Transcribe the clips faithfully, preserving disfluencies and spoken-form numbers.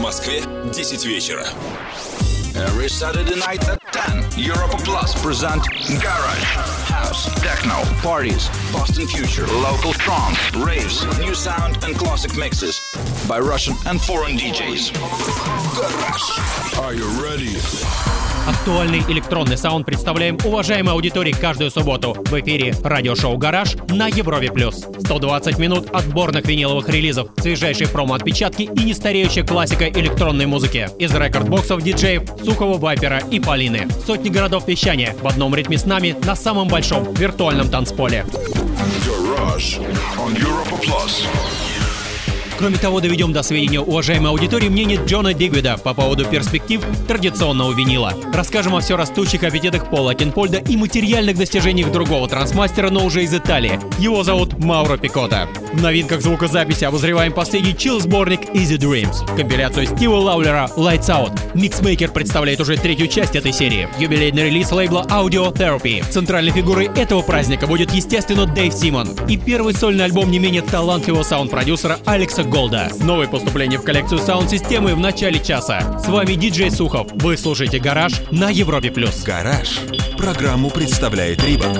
Москве десять вечера. Every Saturday night at ten, Europa Plus present Garage, House, Techno, Parties, Past and Future, Local Trance, Raves, New Sound and Classic Mixes by Russian and foreign ди джейс. Garage. Are you ready? Актуальный электронный саунд представляем уважаемой аудитории каждую субботу в эфире радиошоу «Гараж» на Европе+. сто двадцать минут отборных виниловых релизов, свежайшие промо-отпечатки и нестареющая классика электронной музыки из рекорд-боксов диджеев Сухого, Вайпера и Полины. Сотни городов вещания в одном ритме с нами на самом большом виртуальном танцполе. Garage on Europa Plus. Кроме того, доведем до сведения уважаемой аудитории мнение Джона Дигвида по поводу перспектив традиционного винила. Расскажем о все растущих аппетитах Пола Кинфольда и материальных достижениях другого трансмастера, но уже из Италии. Его зовут Мауро Пикотта. В новинках звукозаписи обозреваем последний чил-сборник Easy Dreams, компиляцию Стива Лаулера Lights Out. Миксмейкер представляет уже третью часть этой серии. Юбилейный релиз лейбла Audio Therapy. Центральной фигурой этого праздника будет, естественно, Дэйв Симон. И первый сольный альбом не менее талантливого саунд-продюсера Алекса Голда. Новое поступление в коллекцию саунд-системы в начале часа. С вами диджей Сухов. Вы слушаете «Гараж» на Европе+. «Гараж». Программу представляет Рибок.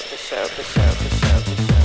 for sure, for sure, for sure, for sure.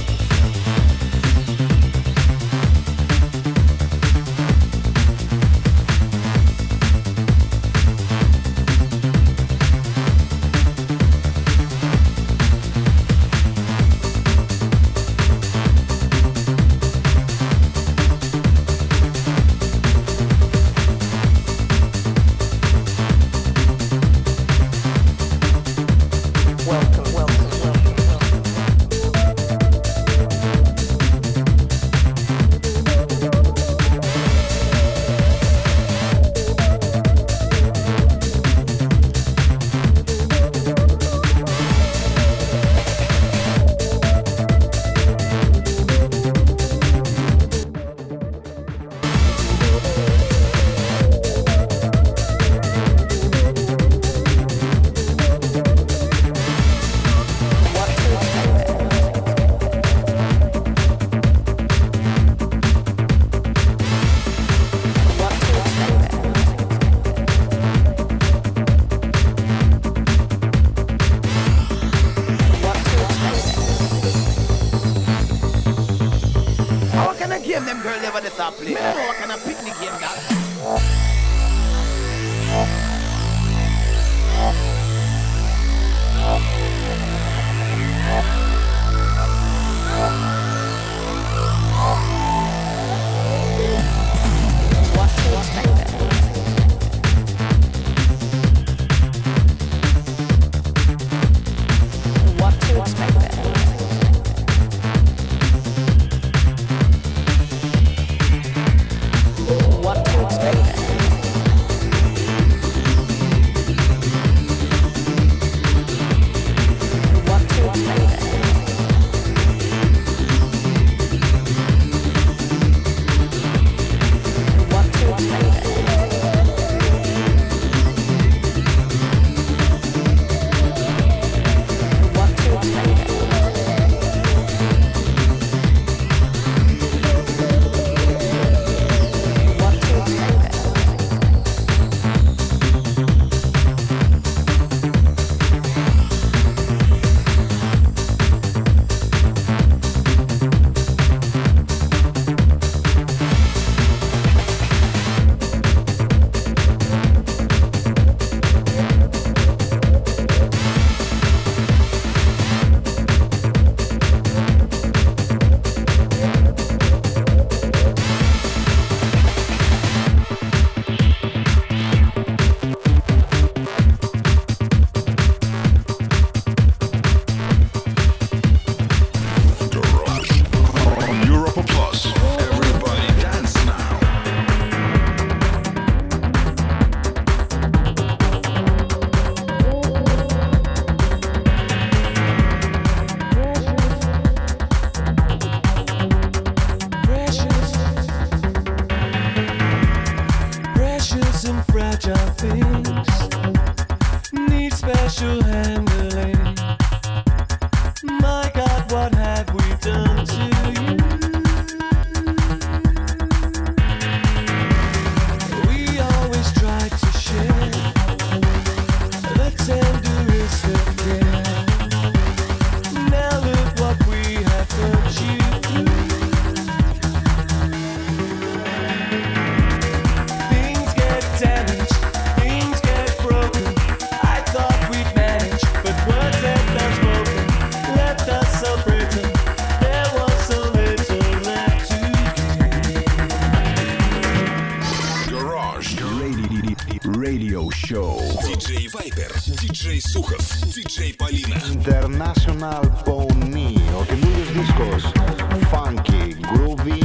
Radio Show. диджей Viper, диджей Сухов, диджей Полина. International Pony, ο καινούργιος δίσκος. Funky, groovy,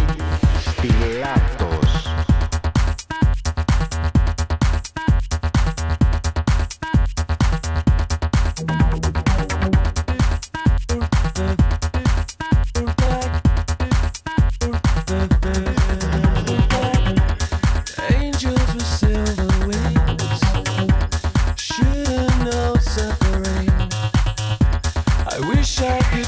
στιλάτος. I wish I could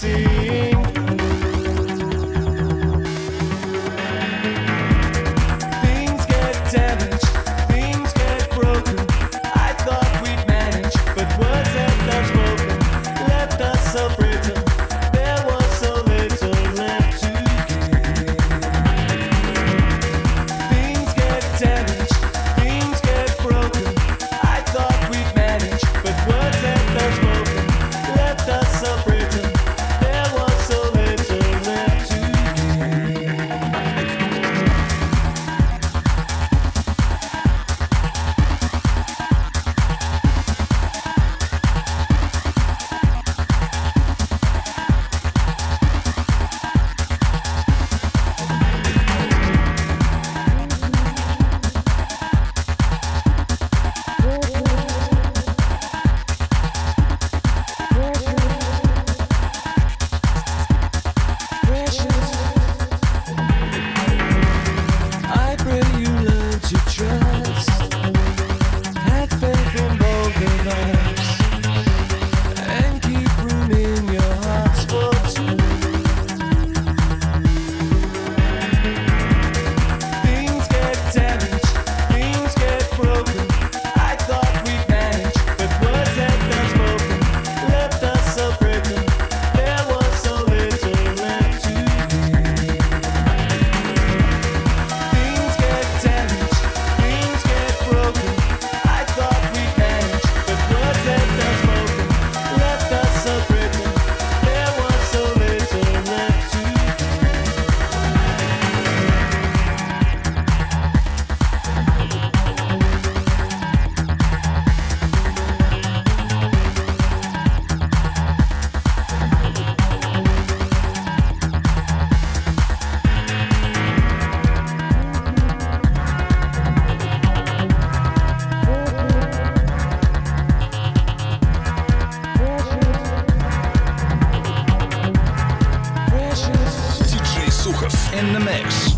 in the mix.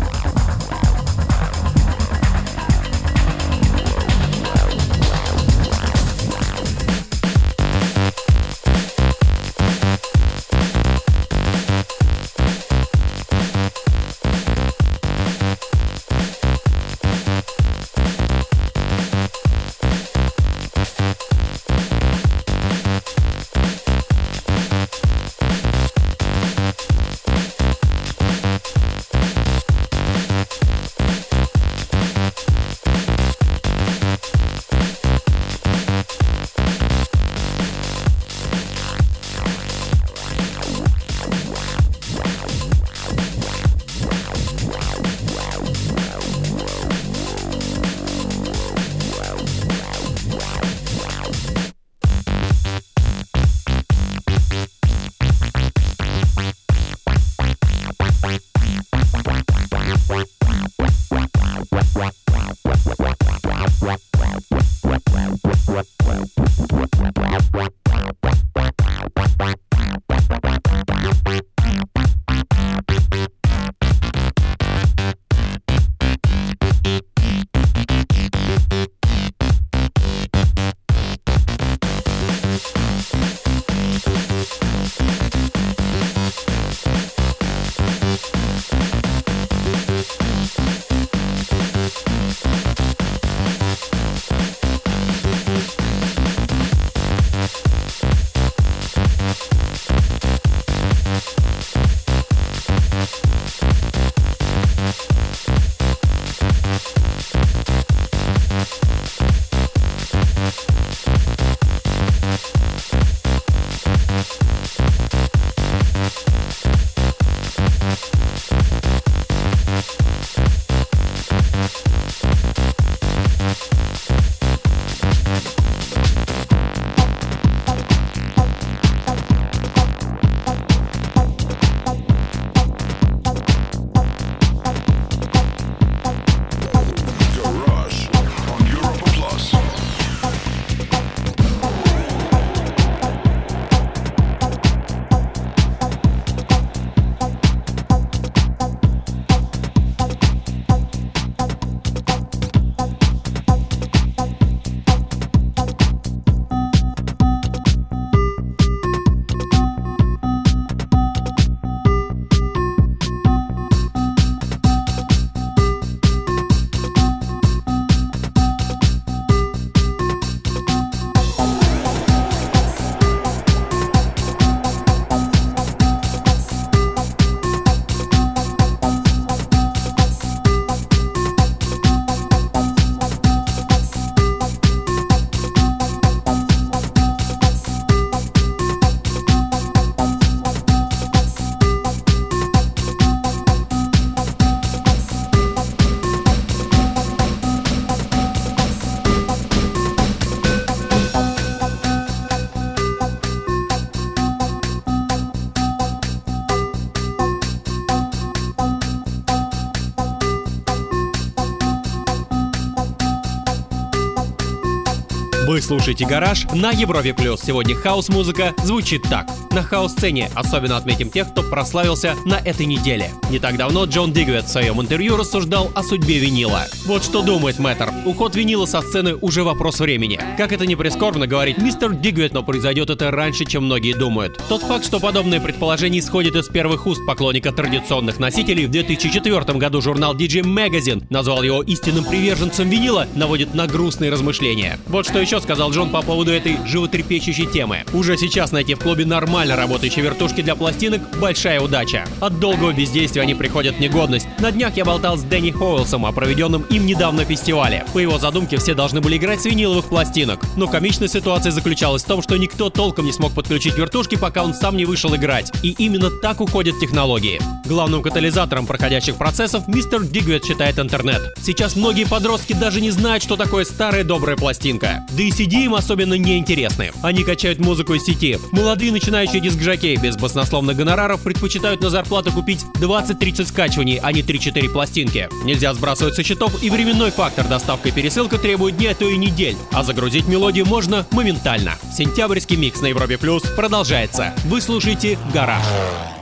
Вы слушаете «Гараж» на Европе+. Сегодня хаус-музыка звучит так. На хаус-сцене особенно отметим тех, кто прославился на этой неделе. Не так давно Джон Дигвид в своем интервью рассуждал о судьбе винила. Вот что думает мэтр. Уход винила со сцены уже вопрос времени. Как это не прискорбно говорит мистер Дигвид, но произойдет это раньше, чем многие думают. Тот факт, что подобное предположение исходит из первых уст поклонника традиционных носителей, в две тысячи четвёртом году журнал ди джей Magazine назвал его истинным приверженцем винила, наводит на грустные размышления. Вот что еще сказал Джон по поводу этой животрепещущей темы. Уже сейчас найти в клубе нормально работающие вертушки для пластинок – большая удача. От долгого бездействия они приходят в негодность. На днях я болтал с Дэнни Хоуэлсом о проведенном им недавно фестивале. По его задумке все должны были играть с виниловых пластинок. Но комичная ситуация заключалась в том, что никто толком не смог подключить вертушки, пока он сам не вышел играть. И именно так уходят технологии. Главным катализатором проходящих процессов мистер Дигвид считает интернет. Сейчас многие подростки даже не знают, что такое старая добрая пластинка. Да и си ди им особенно не интересны. Они качают музыку из сети. Молодые начинающие диск-жокеи без баснословных гонораров предпочитают на зарплату купить двадцать-тридцать скачиваний, а не три-четыре пластинки. Нельзя сбрасывать со счетов, и временной фактор доставка и пересылка требует дней, а то и недель. А загрузить мелодию можно моментально. Сентябрьский микс на Европе Плюс продолжается. Вы слушаете «Гараж».